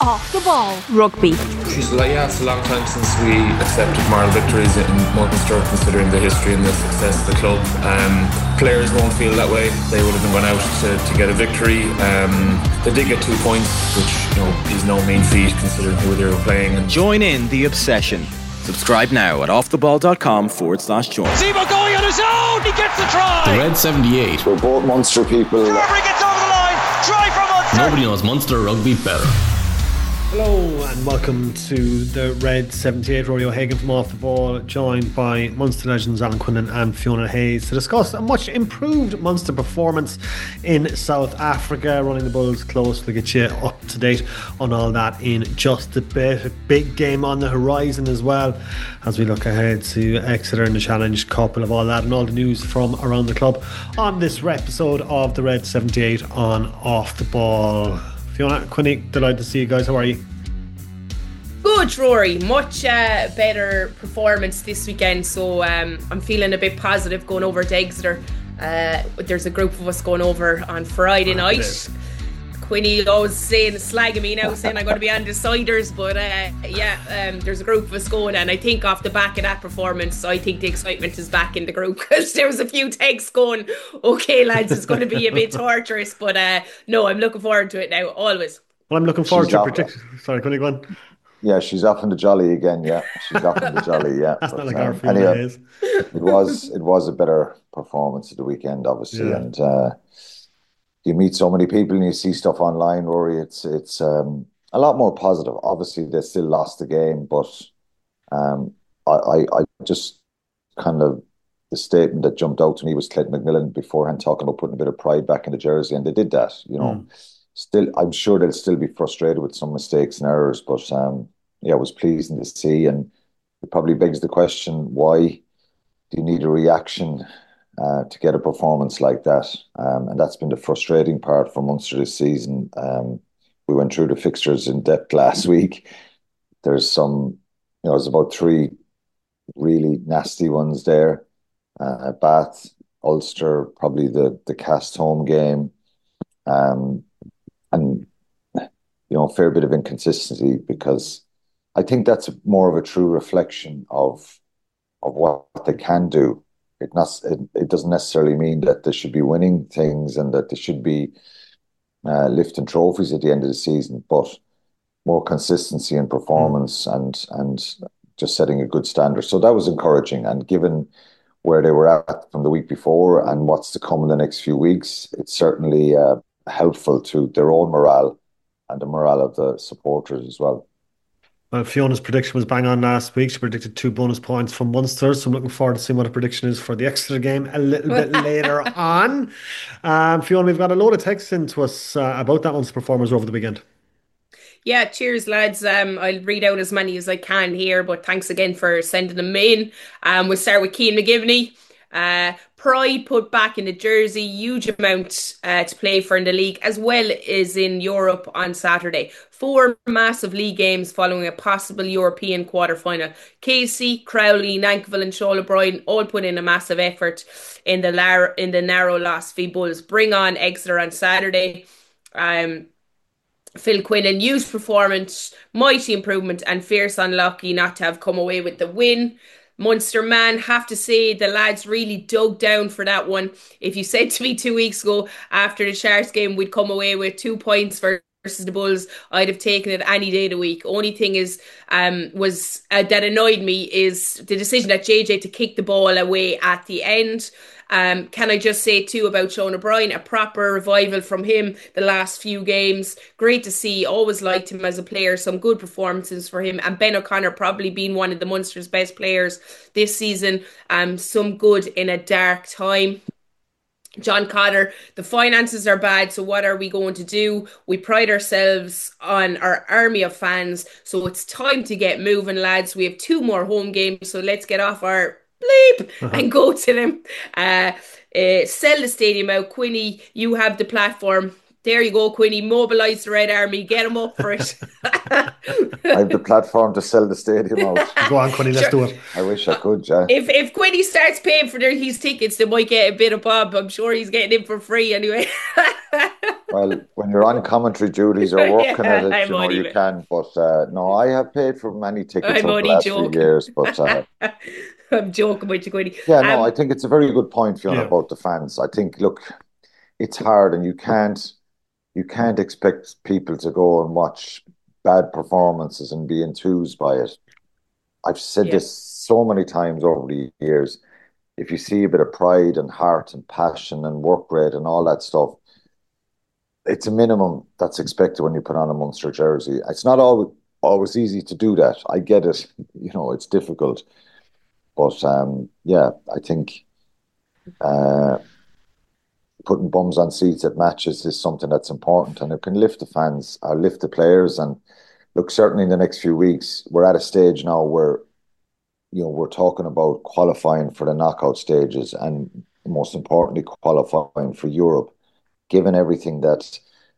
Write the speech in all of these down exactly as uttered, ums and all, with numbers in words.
Off the Ball Rugby. She's like, yeah, it's a long time since we accepted moral victories in Munster, considering the history and the success of the club. Um, players won't feel that way. They would have been going out to, to get a victory. Um, they did get two points, which you know is no mean feat considering who they were playing. And join in the obsession. Subscribe now at offtheball.com forward slash join. Simo going on his own. He gets the try. The Red seventy-eight. We're both Munster people. Carberry gets over the line. Try from Munster. Nobody knows Munster rugby better. Hello and welcome to the Red seventy-eight. Rory O'Hagan from Off the Ball, joined by Munster legends Alan Quinlan and Fiona Hayes to discuss a much improved Munster performance in South Africa. Running the Bulls close. We'll get you up to date on all that in just a bit. A big game on the horizon as well as we look ahead to Exeter and the Challenge Cup. We'll have all that and all the news from around the club on this episode of the Red seventy-eight on Off the Ball. Fiona, Quinny, delighted to see you guys. How are you? Good, Rory. Much uh, better performance this weekend, so um, I'm feeling a bit positive going over to Exeter. Uh, there's a group of us going over on Friday oh, night. Quinny always saying, slagging me now, saying I'm going to be on deciders, but uh, yeah, um, there's a group of us going, and I think off the back of that performance, I think the excitement is back in the group, because there was a few texts going, okay lads, it's going to be a bit torturous, but uh, no, I'm looking forward to it now, always. Well, I'm looking forward She's to off, predict- Sorry, Quinny, go on. Yeah, she's off in the jolly again. Yeah, she's off in the jolly. Yeah, that's but, not like um, our Fiona anyway, Hayes. it was it was a better performance of the weekend, obviously, Yeah. and uh, you meet so many people and you see stuff online, Rory. It's it's um, a lot more positive. Obviously, they still lost the game, but um, I, I I just kind of the statement that jumped out to me was Clayton McMillan beforehand talking about putting a bit of pride back in the jersey, and they did that. You know. Mm. Still, I'm sure they'll still be frustrated with some mistakes and errors, but um, yeah, it was pleasing to see, and it probably begs the question: why do you need a reaction uh, to get a performance like that? Um, and that's been the frustrating part for Munster this season. Um, we went through the fixtures in depth last week. There's some, you know, there's about three really nasty ones there: uh, Bath, Ulster, probably the the Cast home game. Um, And, you know, a fair bit of inconsistency, because I think that's more of a true reflection of of what they can do. It not it, it doesn't necessarily mean that they should be winning things and that they should be uh, lifting trophies at the end of the season, but more consistency in performance mm. and and just setting a good standard. So that was encouraging. And given where they were at from the week before and what's to come in the next few weeks, it's certainly uh, helpful to their own morale and the morale of the supporters as well. Well, Fiona's prediction was bang on last week. She predicted two bonus points from Munster, so I'm looking forward to seeing what her prediction is for the Exeter game a little bit later on. Um, Fiona, we've got a load of texts into us uh, about that Munster performance over the weekend. Yeah, cheers, lads. Um, I'll read out as many as I can here, but thanks again for sending them in. Um, we'll start with Cian McGivney. Uh, pride put back in the jersey, huge amount uh, to play for in the league as well as in Europe on Saturday. Four massive league games following a possible European quarter-final. Casey, Crowley, Nankivell and Sean O'Brien all put in a massive effort in the lar- in the narrow loss v Bulls. Bring on Exeter on Saturday. Um, Phil Quinlan, huge performance, mighty improvement and fierce unlucky not to have come away with the win. Munster man, have to say the lads really dug down for that one. If you said to me two weeks ago after the Sharks game we'd come away with two points versus the Bulls, I'd have taken it any day of the week. Only thing is, um, was uh, that annoyed me is the decision that J J to kick the ball away at the end. Um, can I just say too about Sean O'Brien, a proper revival from him the last few games. Great to see, always liked him as a player, some good performances for him. And Ben O'Connor probably being one of the Munster's best players this season. Um, some good in a dark time. John Cotter, the finances are bad, so what are we going to do? We pride ourselves on our army of fans, so it's time to get moving, lads. We have two more home games, so let's get off our bleep uh-huh. and go to them. Uh, uh, sell the stadium out. Quinny, you have the platform. There you go, Quinny. Mobilise the Red Army. Get him up for it. I have the platform to sell the stadium out. Go on, Quinny, let's Sure. do it. I wish I could, yeah. If if Quinny starts paying for their, his tickets, they might get a bit of Bob. I'm sure he's getting in for free anyway. Well, when you're on commentary duties or working Yeah, at it, I'm you know, only- you can. But uh, no, I have paid for many tickets I'm over the only last joking. few years. But uh, I'm joking with you, Quinny. yeah, no, Um, I think it's a very good point, Fiona, Yeah. about the fans. I think, look, it's hard, and you can't you can't expect people to go and watch bad performances and be enthused by it. I've said Yeah. this so many times over the years. If you see a bit of pride and heart and passion and work rate and all that stuff, it's a minimum that's expected when you put on a Munster jersey. It's not always always easy to do that. I get it. You know, it's difficult. But um, yeah, I think uh, putting bums on seats at matches is something that's important, and it can lift the fans or lift the players. And look, certainly in the next few weeks, we're at a stage now where, you know, we're talking about qualifying for the knockout stages and most importantly, qualifying for Europe. Given everything that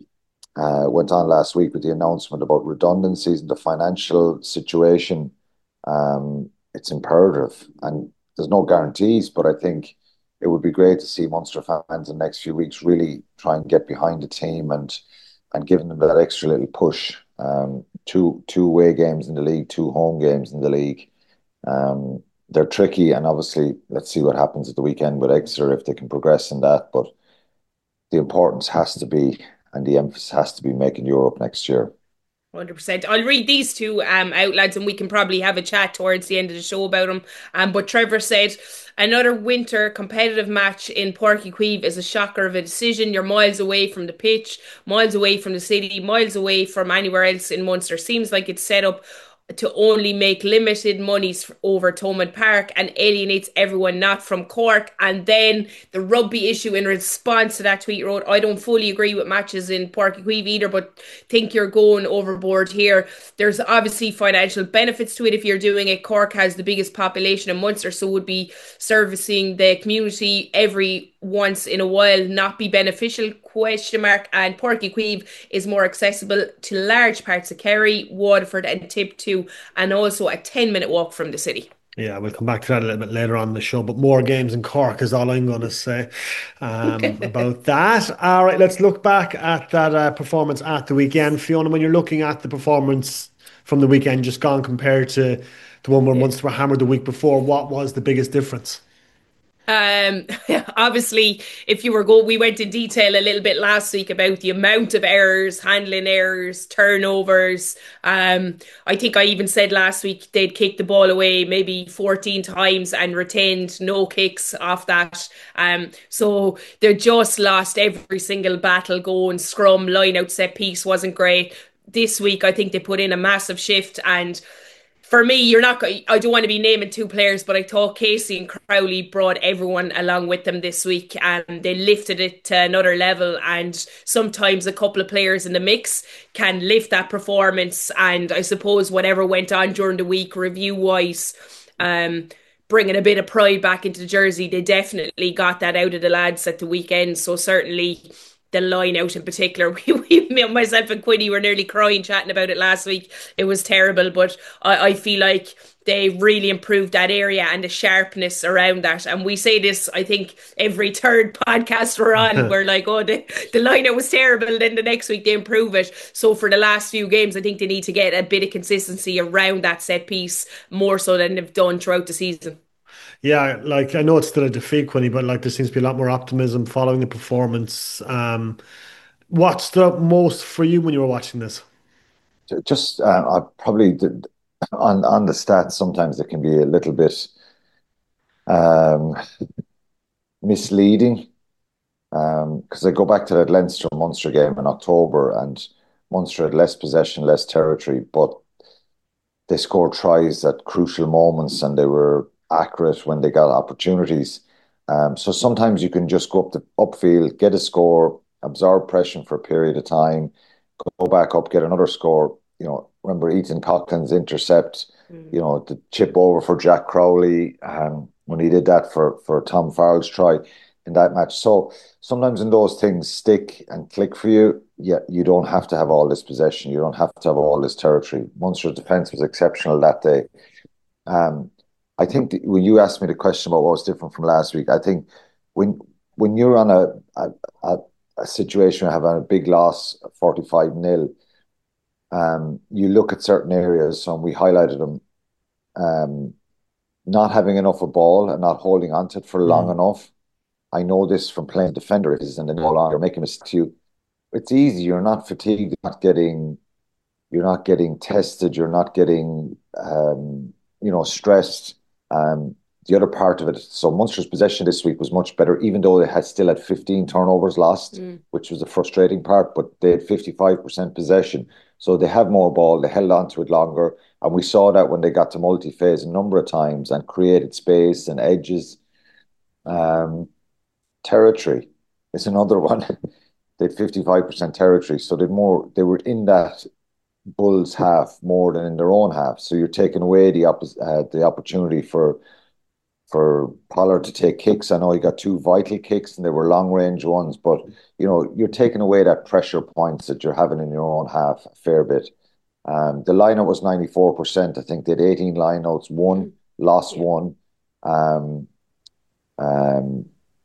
uh, went on last week with the announcement about redundancies and the financial situation, um, it's imperative. And there's no guarantees, but I think it would be great to see Munster fans in the next few weeks really try and get behind the team and and giving them that extra little push. Um, two two away games in the league, two home games in the league. Um, they're tricky, and obviously, let's see what happens at the weekend with Exeter if they can progress in that. But the importance has to be, and the emphasis has to be, making Europe next year. one hundred percent. I'll read these two um, out, lads, and we can probably have a chat towards the end of the show about them. Um, but Trevor said, another winter competitive match in Páirc Uí Chaoimh is a shocker of a decision. You're miles away from the pitch, miles away from the city, miles away from anywhere else in Munster. Seems like it's set up to only make limited monies over Thomond Park and alienates everyone not from Cork. And then the rugby issue in response to that tweet wrote, I don't fully agree with matches in Páirc Uí Chaoimh either, but think you're going overboard here. There's obviously financial benefits to it if you're doing it. Cork has the biggest population in Munster, so would be servicing the community every once in a while not be beneficial, question mark. And Páirc Uí Chaoimh is more accessible to large parts of Kerry, Waterford and Tip too, and also a ten minute walk from the city. Yeah, we'll come back to that a little bit later on in the show, but more games in Cork is all I'm going to say um, about that. All right, let's look back at that uh, performance at the weekend. Fiona, when you're looking at the performance from the weekend just gone compared to the one where Munster were hammered the week before, what was the biggest difference? Um, obviously, if you were go, we went in detail a little bit last week about the amount of errors, handling errors, turnovers. Um, I think I even said last week they'd kicked the ball away maybe fourteen times and retained no kicks off that. Um, so they just lost every single battle going. Scrum, line out, set piece wasn't great. This week, I think they put in a massive shift, and for me, you're not. I don't want to be naming two players, but I thought Casey and Crowley brought everyone along with them this week, and they lifted it to another level. And sometimes a couple of players in the mix can lift that performance. And I suppose whatever went on during the week, review-wise, um, bringing a bit of pride back into the jersey, they definitely got that out of the lads at the weekend. So certainly the line out in particular, we, we myself and Quinny were nearly crying chatting about it last week. It was terrible, but I, I feel like they really improved that area and the sharpness around that. And we say this, I think, every third podcast we're on. We're like, oh, the, the line out was terrible. Then the next week they improve it. So for the last few games, I think they need to get a bit of consistency around that set piece more so than they've done throughout the season. Yeah, like I know it's still a defeat, Quinny, but like there seems to be a lot more optimism following the performance. Um, what stood out most for you when you were watching this? Just, uh, I probably did, on on the stats. Sometimes it can be a little bit um, misleading because um, I go back to that Leinster Munster game in October, and Munster had less possession, less territory, but they scored tries at crucial moments, and they were accurate when they got opportunities. Um, so sometimes you can just go up the upfield, get a score, absorb pressure for a period of time, go back up, get another score. You know, remember Ethan Coughlin's intercept, mm. you know, the chip over for Jack Crowley, um, when he did that for, for Tom Farrell's try. in that match. So sometimes when those things stick and click for you, yeah, you don't have to have all this possession. You don't have to have all this territory. Munster's defence was exceptional that day. Um, I think that when you asked me the question about what was different from last week, I think when when you're on a a, a, a situation where you have a big loss, forty-five nil, um, you look at certain areas, and we highlighted them, um, not having enough of ball and not holding on to it for long mm. enough. I know this from playing defenders, and then no longer making mistakes. You, it's easy. You're not fatigued. You're not getting, you're not getting tested. You're not getting, um, you know, stressed. Um, the other part of it. So Munster's possession this week was much better, even though they had still had fifteen turnovers lost, mm. which was the frustrating part. But they had fifty-five percent possession, so they have more ball. They held on to it longer, and we saw that when they got to multi-phase a number of times and created space and edges. Um. Territory is another one. They had fifty-five percent territory, so they more they were in that Bulls half more than in their own half. So you're taking away the opp- uh, the opportunity for for Pollard to take kicks. I know he got two vital kicks and they were long range ones, but you know you're taking away that pressure points that you're having in your own half a fair bit. Um, the lineout was ninety-four percent. I think they had eighteen lineouts, one lost yeah. one. Um, um.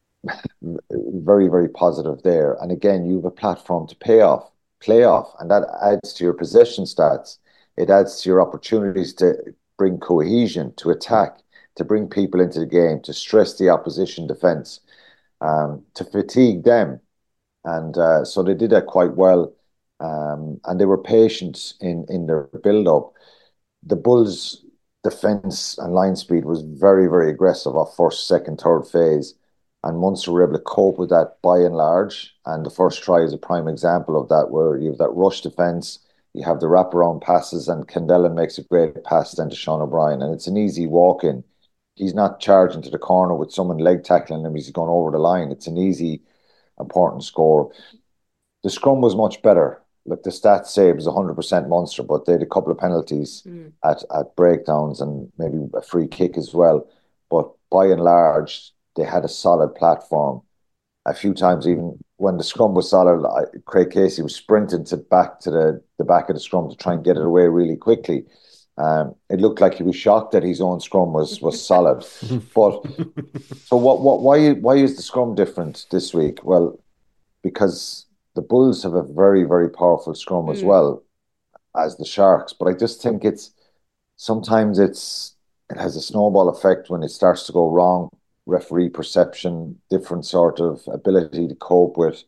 Very, very positive there. And again, you have a platform to pay off, play off, and that adds to your possession stats. It adds to your opportunities to bring cohesion, to attack, to bring people into the game, to stress the opposition defence, um, to fatigue them. And uh, so they did that quite well. Um, and they were patient in, in their build-up. The Bulls' defence and line speed was very, very aggressive off first, second, third phase. And Munster were able to cope with that by and large. And the first try is a prime example of that, where you have that rush defence, you have the wraparound passes, and Kendellen makes a great pass then to Sean O'Brien. And it's an easy walk-in. He's not charging to the corner with someone leg tackling him. He's going over the line. It's an easy, important score. The scrum was much better. Look, the stats say it was one hundred percent Munster, but they had a couple of penalties mm. at, at breakdowns and maybe a free kick as well. But by and large, they had a solid platform. A few times, even when the scrum was solid, I, Craig Casey was sprinting to back to the, the back of the scrum to try and get it away really quickly. Um, it looked like he was shocked that his own scrum was was solid. But so what? What? Why? Why is the scrum different this week? Well, because the Bulls have a very, very powerful scrum mm. as well as the Sharks. But I just think it's sometimes it's it has a snowball effect when it starts to go wrong. Referee perception, different sort of ability to cope with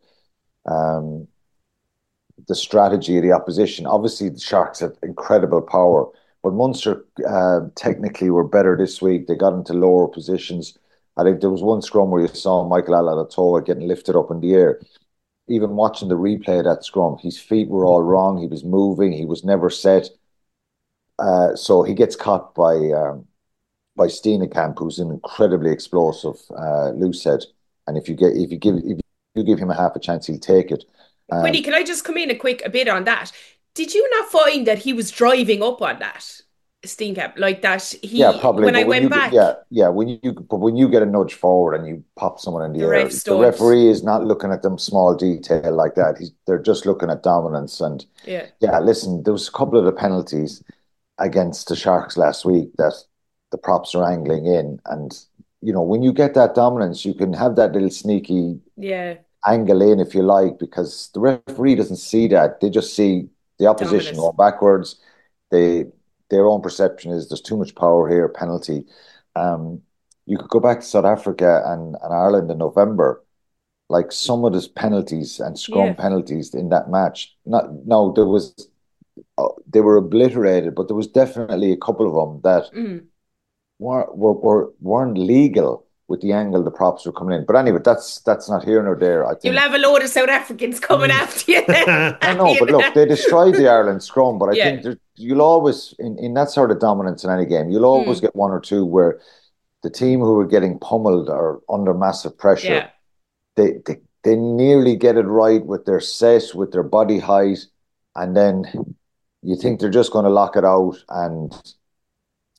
um, the strategy of the opposition. Obviously, the Sharks have incredible power, but Munster uh, technically were better this week. They got into lower positions. I think there was one scrum where you saw Michael Alatoa getting lifted up in the air. Even watching the replay of that scrum, his feet were all wrong. He was moving. He was never set. Uh, so he gets caught by... Um, by Steenekamp, who's an incredibly explosive uh, loosehead, and if you get if you give if you give him a half a chance, he'll take it. Um, Quinny, can I just come in a quick a bit on that? Did you not find that he was driving up on that Steenekamp like that? He yeah, probably. When I when went back, get, yeah, yeah. When you but when you get a nudge forward and you pop someone in the, the air, ref the referee is not looking at them small detail like that. He's they're just looking at dominance and yeah, yeah. Listen, there was a couple of the penalties against the Sharks last week that the props are angling in, and you know when you get that dominance, you can have that little sneaky yeah angle in if you like, because the referee doesn't see that. They just see the opposition dominance. going backwards. They their own perception is there's too much power here, penalty. Um, you could go back to South Africa and, and Ireland in November. Like some of the penalties and scrum yeah. penalties in that match. Not no, there was uh, they were obliterated, but there was definitely a couple of them that. Mm. Were, were, were, weren't legal with the angle the props were coming in. But anyway, that's that's not here nor there. I think you'll have a load of South Africans coming mm. after you. I know, but look, they destroyed the Ireland scrum. But I yeah. think there, you'll always, in, in that sort of dominance in any game, you'll always mm. get one or two where the team who are getting pummeled or under massive pressure, yeah. they, they, they nearly get it right with their set, with their body height, and then you think they're just going to lock it out and...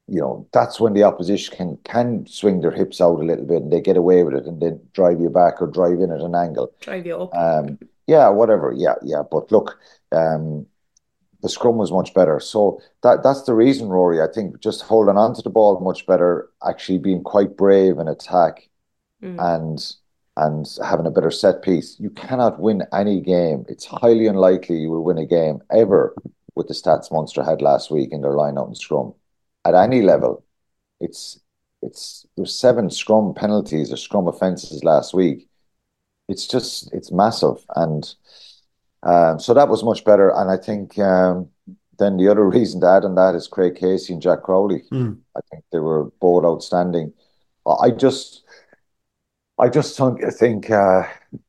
you know, that's when the opposition can can swing their hips out a little bit and they get away with it and then drive you back or drive in at an angle. Drive you up. Um, yeah, whatever. Yeah, yeah. But look, um, the scrum was much better. So that that's the reason, Rory. I think just holding on to the ball much better, actually being quite brave in attack, mm. and and having a better set piece. You cannot win any game. It's highly unlikely you will win a game ever with the stats Munster had last week in their line-out and scrum. At any level, it's it's there's seven scrum penalties or scrum offences last week. It's just it's massive, and um, so that was much better. And I think um, then the other reason to add on that is Craig Casey and Jack Crowley. Mm. I think they were both outstanding. I just I just think I think uh,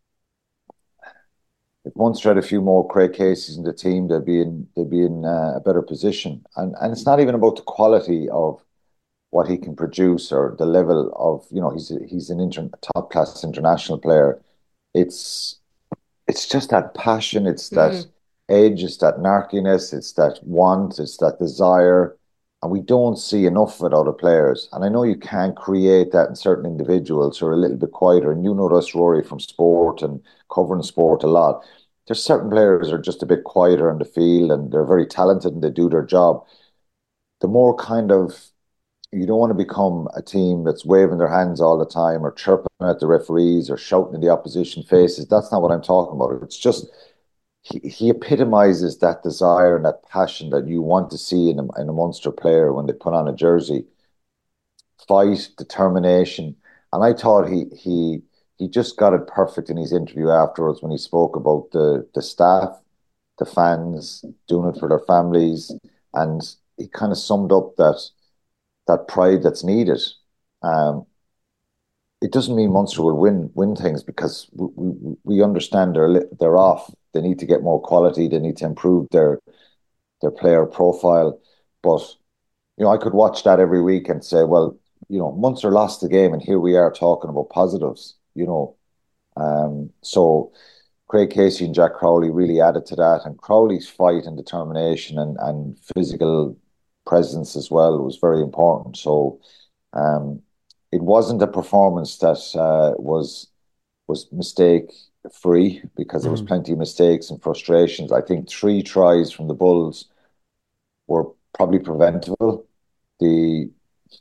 if Munster had a few more Craig Caseys in the team, they'd be in they'd be in uh, a better position. And and it's not even about the quality of what he can produce or the level of, you know, he's a, he's an inter, top class international player. It's it's just that passion, it's that mm. edge, it's that narkiness, it's that want, it's that desire, and we don't see enough of it out of players. And I know you can create that in certain individuals who are a little bit quieter, and you know this, Rory, from sport and covering sport a lot. There's certain players who are just a bit quieter in the field and they're very talented and they do their job. The more kind of, you don't want to become a team that's waving their hands all the time or chirping at the referees or shouting in the opposition faces. That's not what I'm talking about. It's just, he, he epitomizes that desire and that passion that you want to see in a, in a Munster player when they put on a jersey. Fight, determination. And I thought he he he just got it perfect in his interview afterwards when he spoke about the, the staff, the fans, doing it for their families. And he kind of summed up that that pride that's needed. Um, it doesn't mean Munster will win win things, because we, we, we understand they're they're off. They need to get more quality. They need to improve their their player profile. But you know, I could watch that every week and say, well, you know, Munster lost the game, and here we are talking about positives. You know, um, so Craig Casey and Jack Crowley really added to that, and Crowley's fight and determination and and physical presence as well was very important. So um, it wasn't a performance that uh, was was mistake free, because there was mm. plenty of mistakes and frustrations. I think three tries from the Bulls were probably preventable. The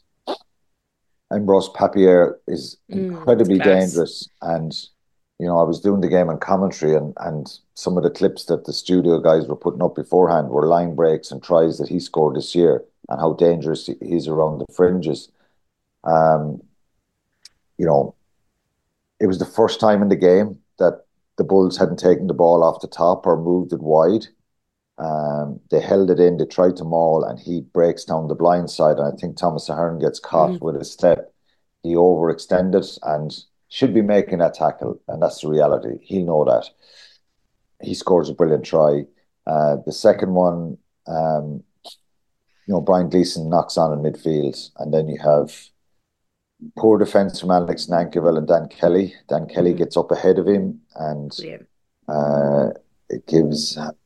Ambroise Papier is incredibly mm, dangerous, and you know, I was doing the game on commentary, and and some of the clips that the studio guys were putting up beforehand were line breaks and tries that he scored this year, and how dangerous he is around the fringes. Um, you know, it was the first time in the game that the Bulls hadn't taken the ball off the top or moved it wide. Um, they held it in, they tried to maul, and he breaks down the blind side. And I think Thomas Ahern gets caught mm. with a step. He overextended and should be making that tackle, and that's the reality. He'll know that. He scores a brilliant try. Uh, the second one, um, you know, Brian Gleeson knocks on in midfield, and then you have poor defence from Alex Nankerville and Dan Kelly. Dan Kelly mm. gets up ahead of him, and yeah. uh, it gives uh,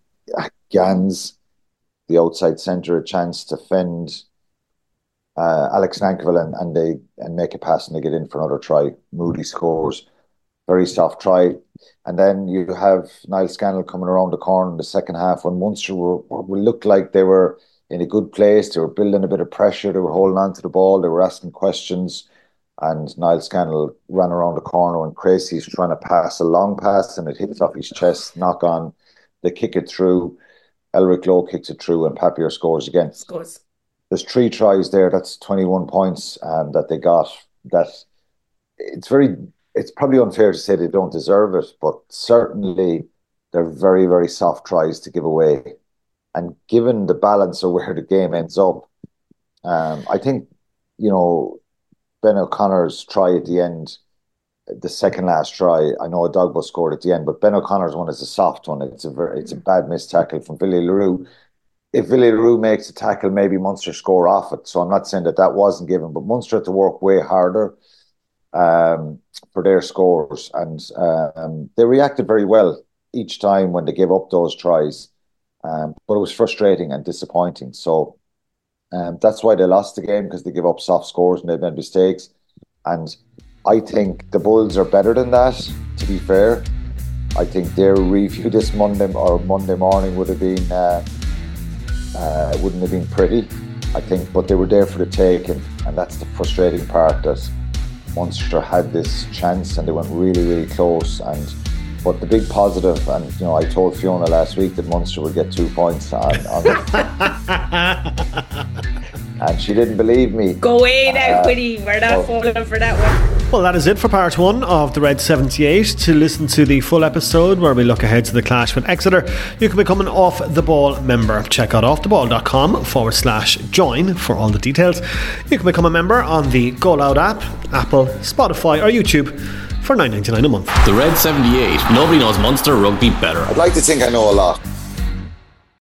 Gans, the outside centre, a chance to fend uh, Alex Nankerville, and, and they and make a pass, and they get in for another try. Moody scores. Very soft try. And then you have Niall Scannell coming around the corner in the second half when Munster were, were looked like they were in a good place. They were building a bit of pressure. They were holding on to the ball. They were asking questions. And Niall Scannell ran around the corner and Creasy's trying to pass a long pass, and it hits off his chest, knock on. They kick it through. Elric Lowe kicks it through, and Papier scores again. Scores. There's three tries there. That's twenty-one points um, that they got. That it's very... It's probably unfair to say they don't deserve it, but certainly they're very, very soft tries to give away. And given the balance of where the game ends up, um, I think, you know, Ben O'Connor's try at the end, the second last try, I know Adogbo scored at the end, but Ben O'Connor's one is a soft one. It's a very, it's a bad missed tackle from Villiers Leroux. If Villiers Leroux makes a tackle, maybe Munster score off it. So I'm not saying that that wasn't given, but Munster had to work way harder um, for their scores, and um, they reacted very well each time when they gave up those tries, um, but it was frustrating and disappointing. So Um, that's why they lost the game, because they give up soft scores and they made mistakes. And I think the Bulls are better than that, to be fair. I think their review this Monday or Monday morning would have been uh, uh, wouldn't have been pretty, I think, but they were there for the taking, and that's the frustrating part, that Munster had this chance and they went really, really close. And but the big positive, and you know, I told Fiona last week that Munster would get two points on, on and she didn't believe me. Go away now, uh, Quinny. We're not well, falling for that one. Well, that is it for part one of the Red seventy-eight. To listen to the full episode where we look ahead to the clash with Exeter, you can become an Off The Ball member. Check out offtheball.com forward slash join for all the details. You can become a member on the Go Loud app, Apple, Spotify or YouTube for nine ninety-nine a month. The Red seventy-eight. Nobody knows Munster rugby better. I'd like to think I know a lot.